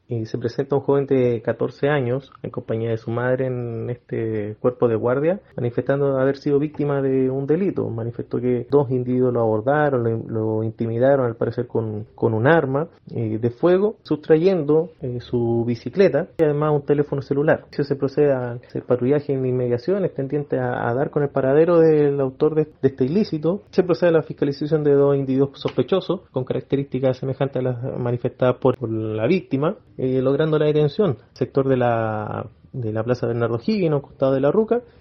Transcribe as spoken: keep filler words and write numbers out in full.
Y se presenta un joven de catorce años en compañía de su madre en este cuerpo de guardia, manifestando haber sido víctima de un delito. Manifestó que dos individuos lo abordaron, lo, lo intimidaron al parecer con, con un arma eh, de fuego, sustrayendo eh, su bicicleta y además un teléfono celular. Se procede a hacer patrullaje en inmediaciones tendiente a, a dar con el paradero del autor de, de este ilícito. Se procede a la fiscalización de dos individuos sospechosos con características semejantes a las manifestadas por, por la víctima, eh, logrando la detención. Sector de la, de la Plaza Bernardo Higgins, a un costado de la Ruca,